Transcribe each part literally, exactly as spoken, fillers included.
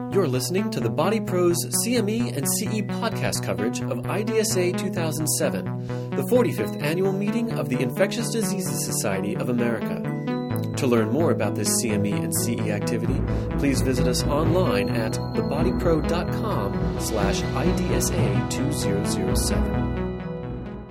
You're listening to the Body Pros C M E and C E podcast coverage of I D S A two thousand seven, the forty-fifth annual meeting of the Infectious Diseases Society of America. To learn more about this C M E and C E activity, please visit us online at thebodypro.com slash IDSA 2007.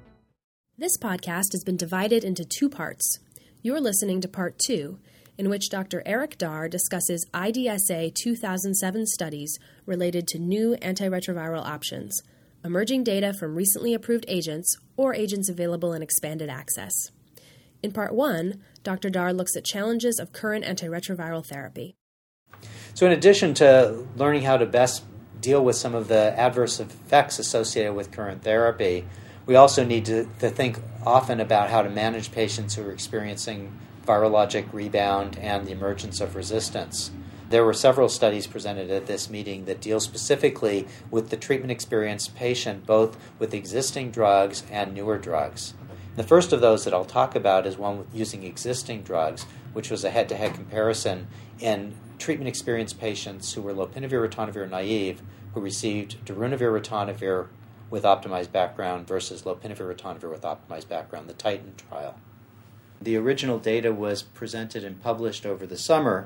This podcast has been divided into two parts. You're listening to part two, in which Doctor Eric Dar discusses I D S A two thousand seven studies related to new antiretroviral options, emerging data from recently approved agents, or agents available in expanded access. In part one, Doctor Dar looks at challenges of current antiretroviral therapy. So in addition to learning how to best deal with some of the adverse effects associated with current therapy, we also need to, to think often about how to manage patients who are experiencing virologic rebound and the emergence of resistance. There were several studies presented at this meeting that deal specifically with the treatment-experienced patient, both with existing drugs and newer drugs. The first of those that I'll talk about is one with using existing drugs, which was a head-to-head comparison in treatment-experienced patients who were lopinavir-ritonavir naive, who received darunavir-ritonavir with optimized background versus lopinavir-ritonavir with optimized background, the TITAN trial. The original data was presented and published over the summer.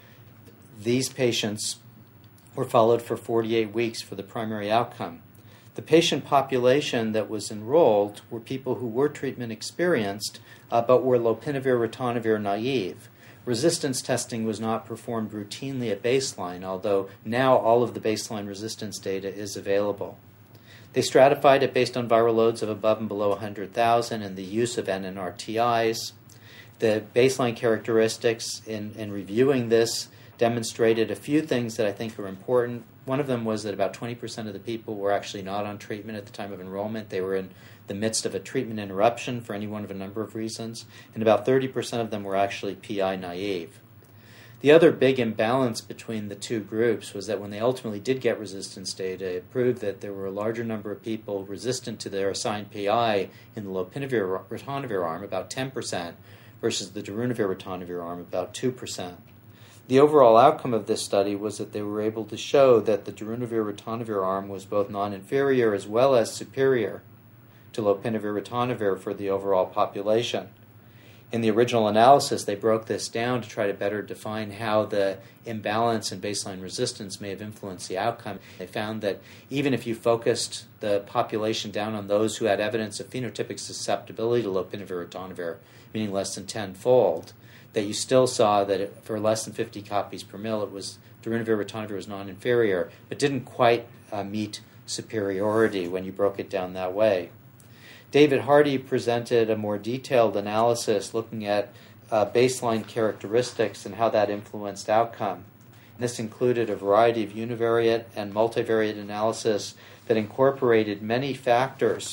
These patients were followed for forty-eight weeks for the primary outcome. The patient population that was enrolled were people who were treatment experienced, uh, but were lopinavir-ritonavir naive. Resistance testing was not performed routinely at baseline, although now all of the baseline resistance data is available. They stratified it based on viral loads of above and below one hundred thousand and the use of N N R T Is. The baseline characteristics in, in reviewing this demonstrated a few things that I think are important. One of them was that about twenty percent of the people were actually not on treatment at the time of enrollment. They were in the midst of a treatment interruption for any one of a number of reasons, and about thirty percent of them were actually P I naive. The other big imbalance between the two groups was that when they ultimately did get resistance data, it proved that there were a larger number of people resistant to their assigned P I in the lopinavir-ritonavir arm, about ten percent, versus the darunavir-ritonavir arm, about two percent. The overall outcome of this study was that they were able to show that the darunavir-ritonavir arm was both non-inferior as well as superior to lopinavir-ritonavir for the overall population. In the original analysis, they broke this down to try to better define how the imbalance in baseline resistance may have influenced the outcome. They found that even if you focused the population down on those who had evidence of phenotypic susceptibility to lopinavir-ritonavir, meaning less than tenfold, that you still saw that it, for less than fifty copies per mil, it was darunavir-ritonavir was non-inferior, but didn't quite uh, meet superiority when you broke it down that way. David Hardy presented a more detailed analysis looking at uh, baseline characteristics and how that influenced outcome. This included a variety of univariate and multivariate analysis that incorporated many factors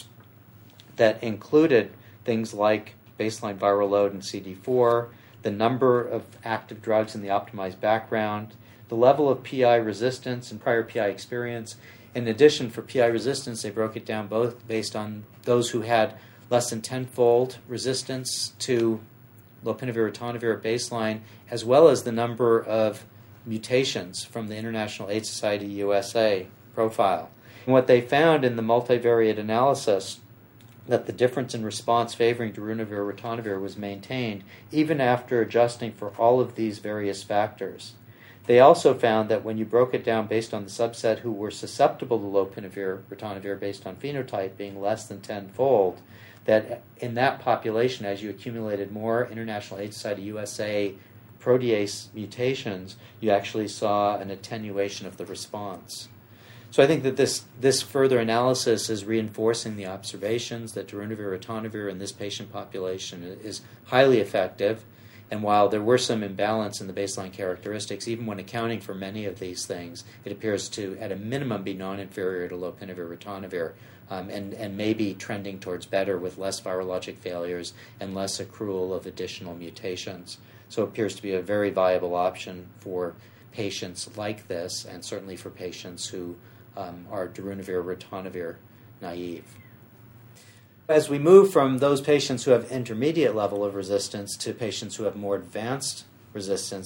that included things like baseline viral load and C D four, the number of active drugs in the optimized background, the level of P I resistance and prior P I experience. In addition, for P I resistance, they broke it down both based on those who had less than tenfold resistance to lopinavir-ritonavir at baseline, as well as the number of mutations from the International AIDS Society U S A profile. And what they found in the multivariate analysis, that the difference in response favoring darunavir-ritonavir was maintained even after adjusting for all of these various factors. They also found that when you broke it down based on the subset who were susceptible to lopinavir-ritonavir based on phenotype being less than tenfold, that in that population, as you accumulated more International AIDS Society U S A protease mutations, you actually saw an attenuation of the response. So I think that this, this further analysis is reinforcing the observations that darunavir-ritonavir in this patient population is highly effective. And while there were some imbalance in the baseline characteristics, even when accounting for many of these things, it appears to, at a minimum, be non-inferior to lopinavir-ritonavir, um, and, and maybe trending towards better with less virologic failures and less accrual of additional mutations. So it appears to be a very viable option for patients like this, and certainly for patients who um, are darunavir-ritonavir naive. As we move from those patients who have intermediate level of resistance to patients who have more advanced resistance,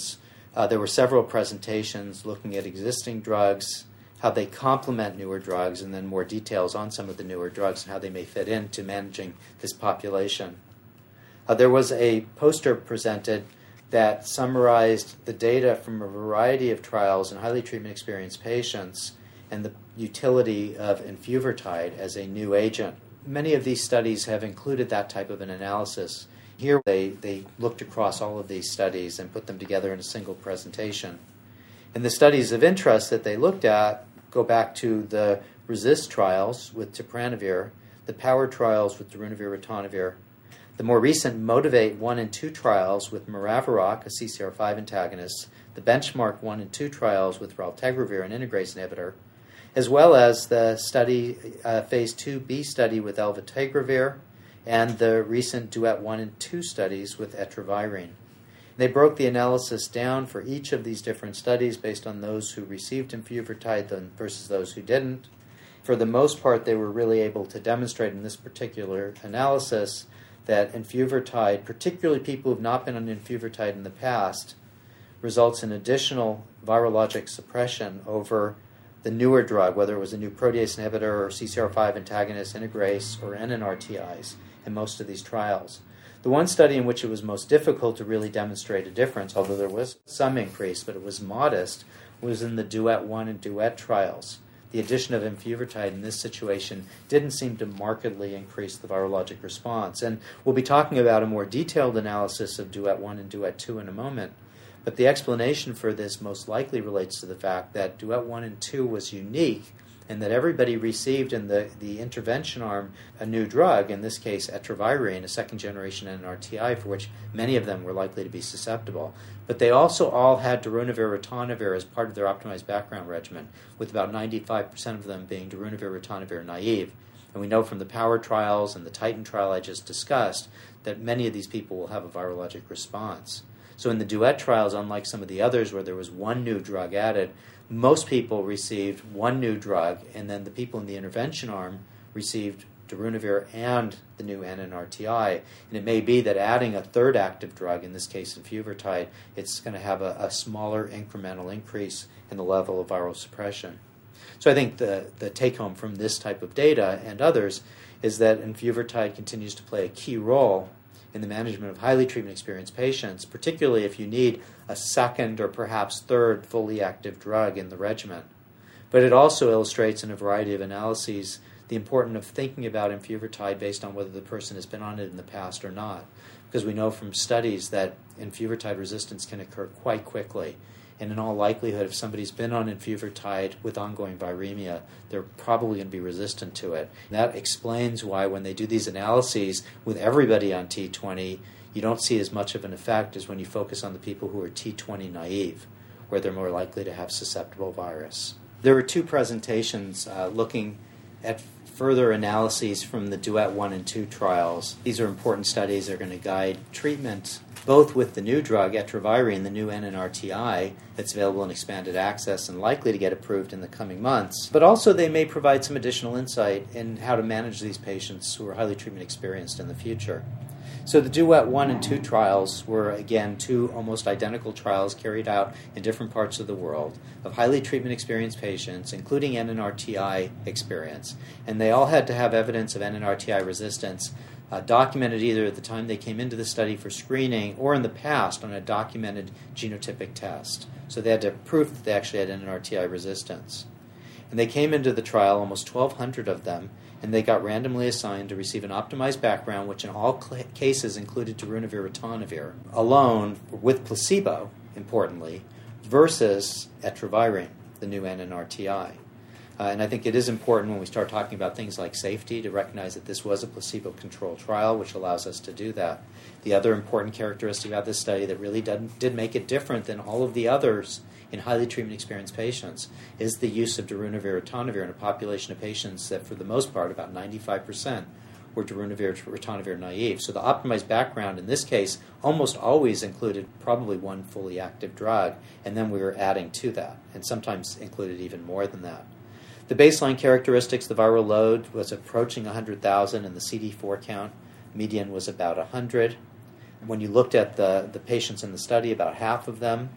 Uh, there were several presentations looking at existing drugs, how they complement newer drugs, and then more details on some of the newer drugs and how they may fit into managing this population. Uh, there was a poster presented that summarized the data from a variety of trials in highly treatment-experienced patients and the utility of enfuvirtide as a new agent. Many of these studies have included that type of an analysis. Here they, they looked across all of these studies and put them together in a single presentation. And the studies of interest that they looked at go back to the RESIST trials with tipranavir, the POWER trials with darunavir-ritonavir, the more recent MOTIVATE one and two trials with maraviroc, a C C R five antagonist, the BENCHMARK one and two trials with raltegravir, an integrase inhibitor, as well as the study, uh, phase two B study with elvitegravir, and the recent DUET one and two studies with etravirine. They broke the analysis down for each of these different studies based on those who received enfuvirtide versus those who didn't. For the most part, they were really able to demonstrate in this particular analysis that enfuvirtide, particularly people who have not been on enfuvirtide in the past, results in additional virologic suppression over the newer drug, whether it was a new protease inhibitor or C C R five antagonist, integrase, or N N R T Is in most of these trials. The one study in which it was most difficult to really demonstrate a difference, although there was some increase, but it was modest, was in the DUET one and DUET trials. The addition of enfuvirtide in this situation didn't seem to markedly increase the virologic response. And we'll be talking about a more detailed analysis of DUET one and DUET two in a moment. But the explanation for this most likely relates to the fact that DUET one and two was unique and that everybody received in the, the intervention arm a new drug, in this case etravirine, a second-generation N N R T I, for which many of them were likely to be susceptible. But they also all had darunavir-ritonavir as part of their optimized background regimen, with about ninety-five percent of them being darunavir-ritonavir naive. And we know from the POWER trials and the TITAN trial I just discussed that many of these people will have a virologic response. So in the DUET trials, unlike some of the others where there was one new drug added, most people received one new drug, and then the people in the intervention arm received darunavir and the new N N R T I. And it may be that adding a third active drug, in this case enfuvirtide, it's going to have a, a smaller incremental increase in the level of viral suppression. So I think the, the take-home from this type of data and others is that enfuvirtide continues to play a key role in the management of highly treatment-experienced patients, particularly if you need a second or perhaps third fully active drug in the regimen. But it also illustrates in a variety of analyses the importance of thinking about enfuvirtide based on whether the person has been on it in the past or not, because we know from studies that enfuvirtide resistance can occur quite quickly. And in all likelihood, if somebody's been on enfuvirtide with ongoing viremia, they're probably going to be resistant to it. And that explains why when they do these analyses with everybody on T twenty, you don't see as much of an effect as when you focus on the people who are T twenty naive, where they're more likely to have susceptible virus. There were two presentations uh, looking at further analyses from the DUET one and two trials. These are important studies. They're going to guide treatment both with the new drug, etravirine, the new N N R T I, that's available in expanded access and likely to get approved in the coming months. But also they may provide some additional insight in how to manage these patients who are highly treatment experienced in the future. So the DUET one and two trials were, again, two almost identical trials carried out in different parts of the world of highly treatment-experienced patients, including N N R T I experience. And they all had to have evidence of N N R T I resistance uh, documented either at the time they came into the study for screening or in the past on a documented genotypic test. So they had to prove that they actually had N N R T I resistance. And they came into the trial, almost twelve hundred of them, and they got randomly assigned to receive an optimized background, which in all cl- cases included darunavir-ritonavir, alone with placebo, importantly, versus etravirine, the new N N R T I. Uh, and I think it is important when we start talking about things like safety to recognize that this was a placebo-controlled trial, which allows us to do that. The other important characteristic about this study that really did, did make it different than all of the others in highly treatment-experienced patients is the use of darunavir-ritonavir in a population of patients that, for the most part, about ninety-five percent, were darunavir-ritonavir naive. So the optimized background in this case almost always included probably one fully active drug, and then we were adding to that, and sometimes included even more than that. The baseline characteristics, the viral load was approaching one hundred thousand, and the C D four count median was about one hundred. When you looked at the, the patients in the study, about half of them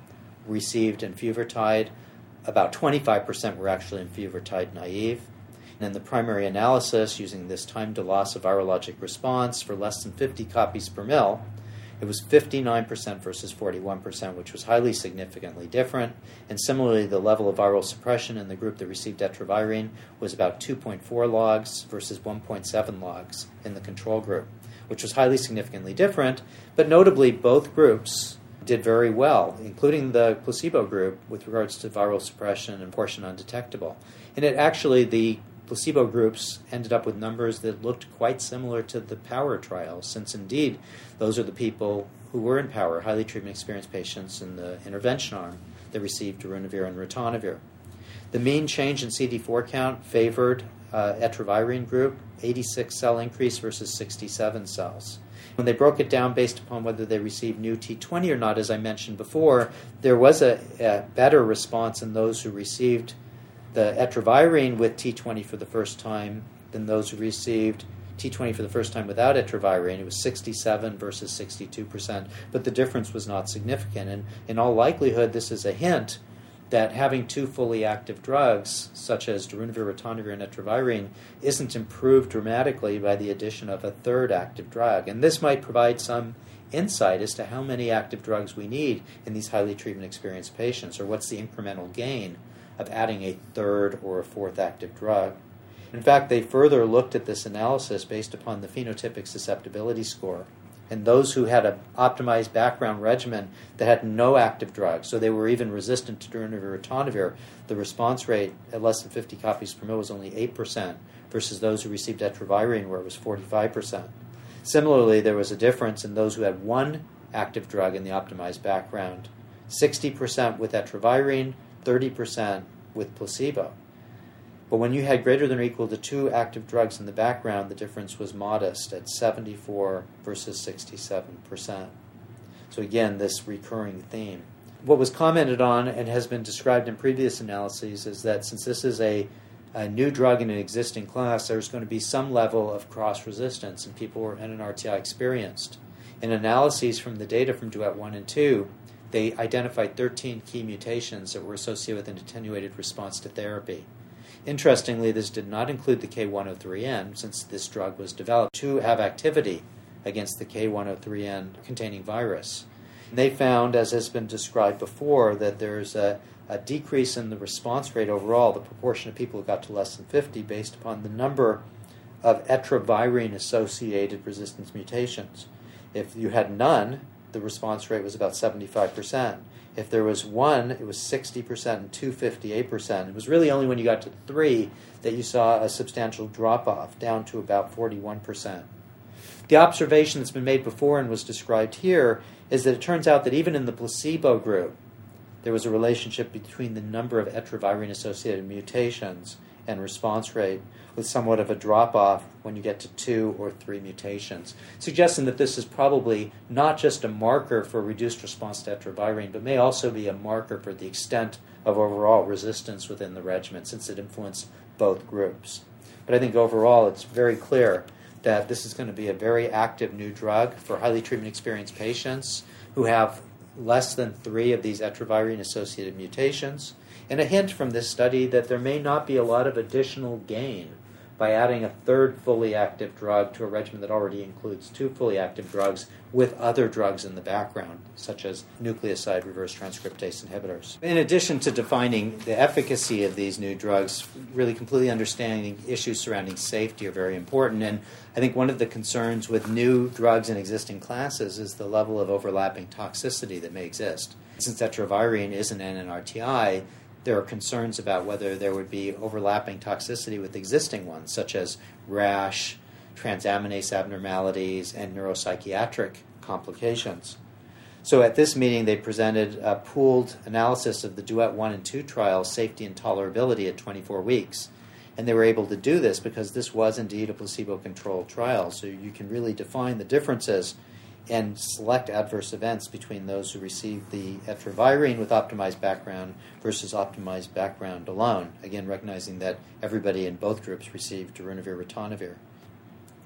received enfuvirtide. About twenty-five percent were actually enfuvirtide naive. And in the primary analysis, using this time to loss of virologic response for less than fifty copies per mil, it was fifty-nine percent versus forty-one percent, which was highly significantly different. And similarly, the level of viral suppression in the group that received etravirine was about two point four logs versus one point seven logs in the control group, which was highly significantly different. But notably, both groups did very well, including the placebo group, with regards to viral suppression and portion undetectable. And it actually, the placebo groups ended up with numbers that looked quite similar to the POWER trials, since indeed those are the people who were in POWER, highly treatment-experienced patients in the intervention arm that received darunavir and ritonavir. The mean change in C D four count favored uh, etravirine group, eighty-six cell increase versus sixty-seven cells. When they broke it down based upon whether they received new T twenty or not, as I mentioned before, there was a, a better response in those who received the etravirine with T twenty for the first time than those who received T twenty for the first time without etravirine. It was sixty-seven versus sixty-two percent, but the difference was not significant. And in all likelihood, this is a hint that having two fully active drugs, such as darunavir, ritonavir, and etravirine, isn't improved dramatically by the addition of a third active drug. And this might provide some insight as to how many active drugs we need in these highly treatment-experienced patients, or what's the incremental gain of adding a third or a fourth active drug. In fact, they further looked at this analysis based upon the phenotypic susceptibility score. And those who had an optimized background regimen that had no active drugs, so they were even resistant to darunavir, ritonavir, the response rate at less than fifty copies per mil was only eight percent, versus those who received etravirine, where it was forty-five percent. Similarly, there was a difference in those who had one active drug in the optimized background, sixty percent with etravirine, thirty percent with placebo. But when you had greater than or equal to two active drugs in the background, the difference was modest at seventy-four versus sixty-seven percent. So again, this recurring theme. What was commented on and has been described in previous analyses is that since this is a, a new drug in an existing class, there's going to be some level of cross-resistance, and people who are N N R T I experienced. In analyses from the data from DUET one and two, they identified thirteen key mutations that were associated with an attenuated response to therapy. Interestingly, this did not include the K one oh three N, since this drug was developed to have activity against the K one oh three N containing virus. And they found, as has been described before, that there's a, a decrease in the response rate overall, the proportion of people who got to less than fifty, based upon the number of etravirine-associated resistance mutations. If you had none, the response rate was about seventy-five percent. If there was one, it was sixty percent and two, fifty-eight percent. It was really only when you got to three that you saw a substantial drop-off, down to about forty-one percent. The observation that's been made before and was described here is that it turns out that even in the placebo group, there was a relationship between the number of etravirine-associated mutations and response rate, with somewhat of a drop-off when you get to two or three mutations, suggesting that this is probably not just a marker for reduced response to etravirine, but may also be a marker for the extent of overall resistance within the regimen, since it influenced both groups. But I think overall it's very clear that this is going to be a very active new drug for highly treatment-experienced patients who have less than three of these etravirine-associated mutations, and a hint from this study that there may not be a lot of additional gain by adding a third fully active drug to a regimen that already includes two fully active drugs with other drugs in the background, such as nucleoside reverse transcriptase inhibitors. In addition to defining the efficacy of these new drugs, really completely understanding issues surrounding safety are very important. And I think one of the concerns with new drugs in existing classes is the level of overlapping toxicity that may exist. Since etravirine is an N N R T I, there are concerns about whether there would be overlapping toxicity with existing ones, such as rash, transaminase abnormalities, and neuropsychiatric complications. So at this meeting, they presented a pooled analysis of the DUET one and two trials' safety and tolerability at twenty-four weeks. And they were able to do this because this was indeed a placebo-controlled trial, so you can really define the differences and select adverse events between those who received the etravirine with optimized background versus optimized background alone, again recognizing that everybody in both groups received darunavir, ritonavir.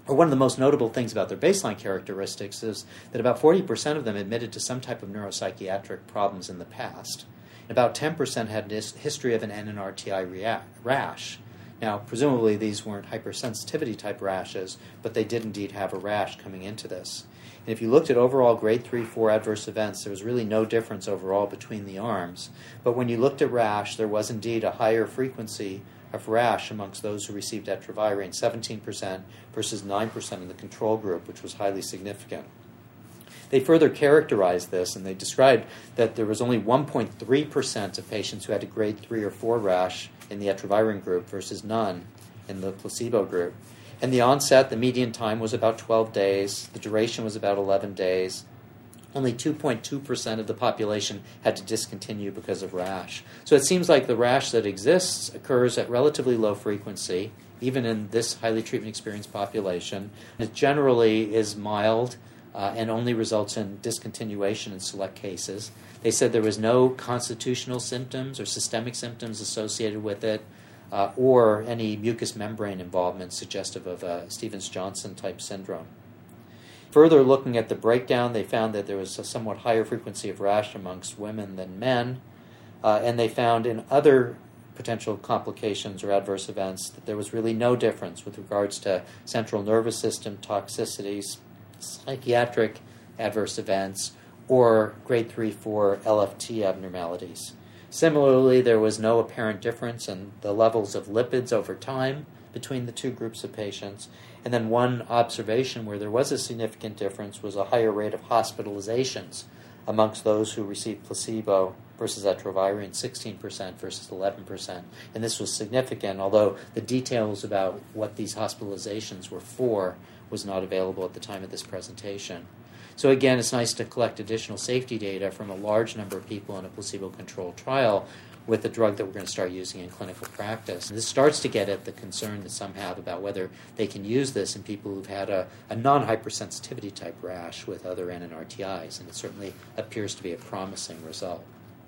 or one of the most notable things about their baseline characteristics is that about forty percent of them admitted to some type of neuropsychiatric problems in the past. And about ten percent had a history of an N N R T I rea- rash. Now, presumably these weren't hypersensitivity type rashes, but they did indeed have a rash coming into this. And if you looked at overall grade three, four adverse events, there was really no difference overall between the arms. But when you looked at rash, there was indeed a higher frequency of rash amongst those who received etravirine, seventeen percent versus nine percent in the control group, which was highly significant. They further characterized this, and they described that there was only one point three percent of patients who had a grade three or four rash in the etravirine group versus none in the placebo group. And the onset, the median time was about twelve days. The duration was about eleven days. Only two point two percent of the population had to discontinue because of rash. So it seems like the rash that exists occurs at relatively low frequency, even in this highly treatment-experienced population. It generally is mild uh, and only results in discontinuation in select cases. They said there was no constitutional symptoms or systemic symptoms associated with it, uh, or any mucous membrane involvement suggestive of a Stevens-Johnson type syndrome. Further looking at the breakdown, they found that there was a somewhat higher frequency of rash amongst women than men, uh, and they found in other potential complications or adverse events that there was really no difference with regards to central nervous system toxicities, psychiatric adverse events, or grade three, four L F T abnormalities. Similarly, there was no apparent difference in the levels of lipids over time between the two groups of patients. And then one observation where there was a significant difference was a higher rate of hospitalizations amongst those who received placebo versus etravirine, sixteen percent versus eleven percent. And this was significant, although the details about what these hospitalizations were for was not available at the time of this presentation. So again, it's nice to collect additional safety data from a large number of people in a placebo-controlled trial with the drug that we're going to start using in clinical practice. And this starts to get at the concern that some have about whether they can use this in people who've had a, a non-hypersensitivity type rash with other N N R T Is, and it certainly appears to be a promising result.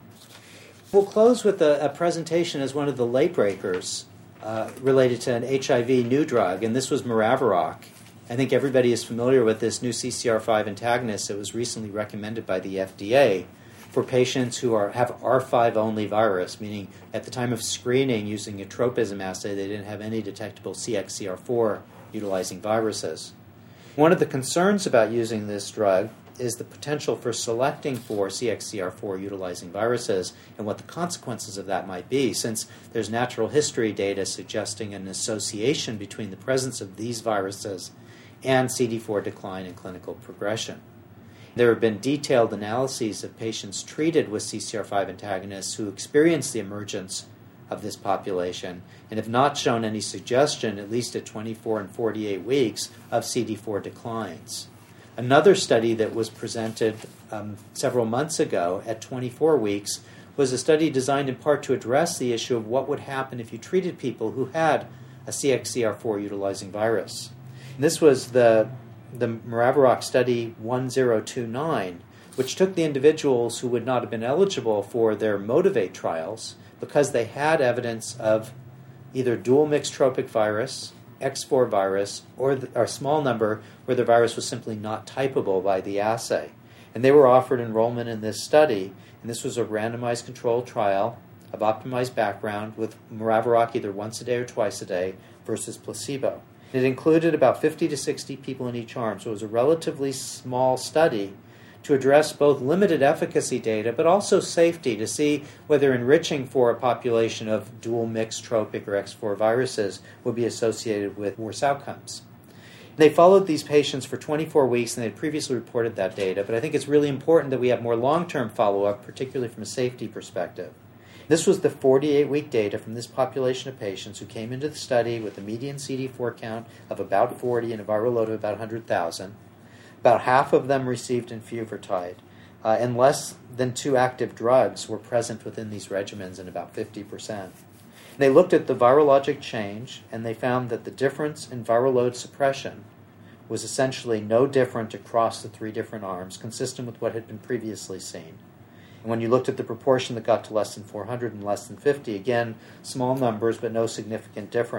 We'll close with a, a presentation as one of the late breakers uh, related to an H I V new drug, and this was Maraviroc. I think everybody is familiar with this new C C R five antagonist that was recently recommended by the F D A for patients who are have R five only virus, meaning at the time of screening using a tropism assay, they didn't have any detectable C X C R four utilizing viruses. One of the concerns about using this drug is the potential for selecting for C X C R four utilizing viruses and what the consequences of that might be, since there's natural history data suggesting an association between the presence of these viruses and C D four decline and clinical progression. There have been detailed analyses of patients treated with C C R five antagonists who experienced the emergence of this population and have not shown any suggestion, at least at twenty-four and forty-eight weeks, of C D four declines. Another study that was presented um, several months ago at twenty-four weeks was a study designed in part to address the issue of what would happen if you treated people who had a C X C R four utilizing virus. And this was the the Maraviroc study one zero two nine, which took the individuals who would not have been eligible for their Motivate trials because they had evidence of either dual mixed tropic virus, X four virus, or, the, or a small number where the virus was simply not typable by the assay. And they were offered enrollment in this study, and this was a randomized controlled trial of optimized background with Maraviroc either once a day or twice a day versus placebo. It included about fifty to sixty people in each arm, so it was a relatively small study to address both limited efficacy data but also safety to see whether enriching for a population of dual mixed tropic or X four viruses would be associated with worse outcomes. They followed these patients for twenty-four weeks, and they had previously reported that data, but I think it's really important that we have more long-term follow-up, particularly from a safety perspective. This was the forty-eight week data from this population of patients who came into the study with a median C D four count of about forty and a viral load of about one hundred thousand. About half of them received enfuvirtide, uh, and less than two active drugs were present within these regimens in about fifty percent. They looked at the virologic change, and they found that the difference in viral load suppression was essentially no different across the three different arms, consistent with what had been previously seen. And when you looked at the proportion that got to less than four hundred and less than fifty, again, small numbers but no significant difference.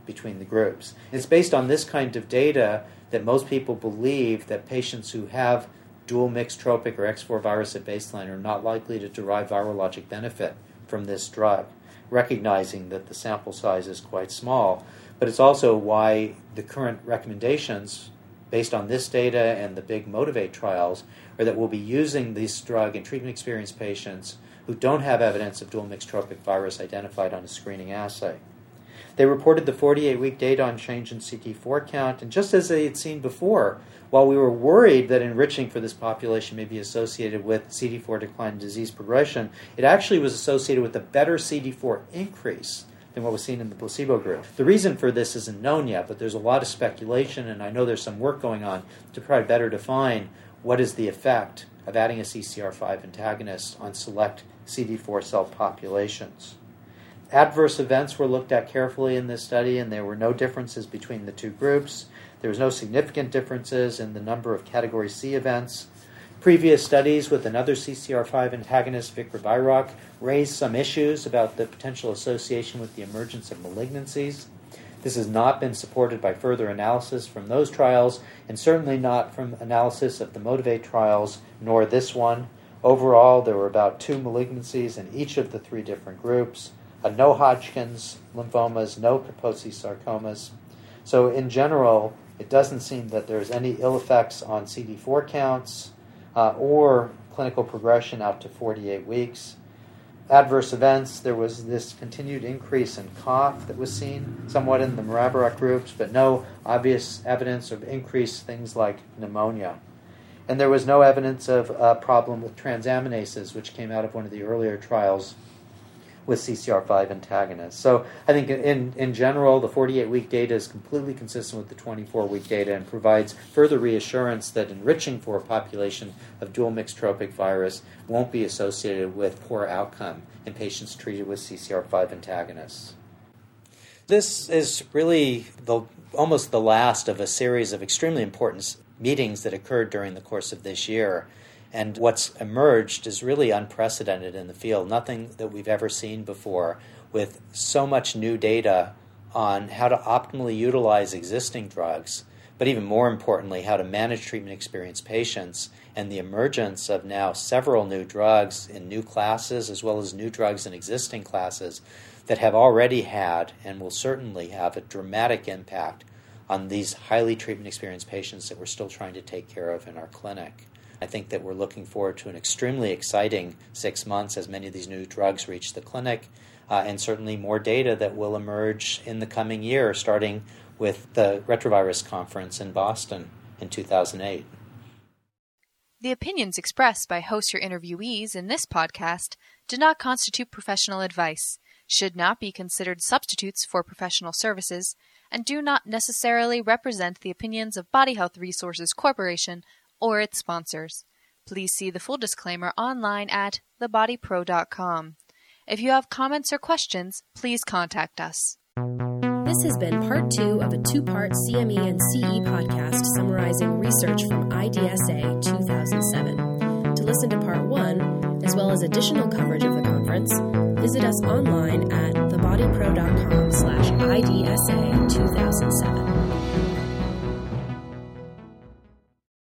between the groups. It's based on this kind of data that most people believe that patients who have dual mixed tropic or X four virus at baseline are not likely to derive virologic benefit from this drug, recognizing that the sample size is quite small. But it's also why the current recommendations, based on this data and the big Motivate trials, are that we'll be using this drug in treatment-experienced patients who don't have evidence of dual mixed tropic virus identified on a screening assay. They reported the forty-eight week data on change in C D four count, and just as they had seen before, while we were worried that enriching for this population may be associated with C D four decline and disease progression, it actually was associated with a better C D four increase than what was seen in the placebo group. The reason for this isn't known yet, but there's a lot of speculation, and I know there's some work going on to try to better define what is the effect of adding a C C R five antagonist on select C D four cell populations. Adverse events were looked at carefully in this study, and there were no differences between the two groups. There was no significant differences in the number of Category C events. Previous studies with another C C R five antagonist, Vicriviroc, raised some issues about the potential association with the emergence of malignancies. This has not been supported by further analysis from those trials, and certainly not from analysis of the Motivate trials, nor this one. Overall, there were about two malignancies in each of the three different groups. Uh, no Hodgkin's lymphomas, no Kaposi sarcomas. So in general, it doesn't seem that there's any ill effects on C D four counts uh, or clinical progression out to forty-eight weeks. Adverse events, there was this continued increase in cough that was seen somewhat in the Maraviroc groups, but no obvious evidence of increased things like pneumonia. And there was no evidence of a problem with transaminases, which came out of one of the earlier trials with C C R five antagonists. So I think in, in general, the forty-eight week data is completely consistent with the twenty-four week data and provides further reassurance that enriching for a population of dual mixed tropic virus won't be associated with poor outcome in patients treated with C C R five antagonists. This is really the, almost the last of a series of extremely important meetings that occurred during the course of this year. And what's emerged is really unprecedented in the field, nothing that we've ever seen before, with so much new data on how to optimally utilize existing drugs, but even more importantly, how to manage treatment-experienced patients, and the emergence of now several new drugs in new classes as well as new drugs in existing classes that have already had and will certainly have a dramatic impact on these highly treatment-experienced patients that we're still trying to take care of in our clinic. I think that we're looking forward to an extremely exciting six months as many of these new drugs reach the clinic, uh, and certainly more data that will emerge in the coming year, starting with the Retrovirus Conference in Boston in two thousand eight. The opinions expressed by hosts or interviewees in this podcast do not constitute professional advice, should not be considered substitutes for professional services, and do not necessarily represent the opinions of Body Health Resources Corporation or its sponsors. Please see the full disclaimer online at the body pro dot com. If you have comments or questions, please contact us. This has been part two of a two-part C M E and C E podcast summarizing research from I D S A two thousand seven. To listen to part one, as well as additional coverage of the conference, visit us online at the body pro dot com slash I D S A two thousand seven.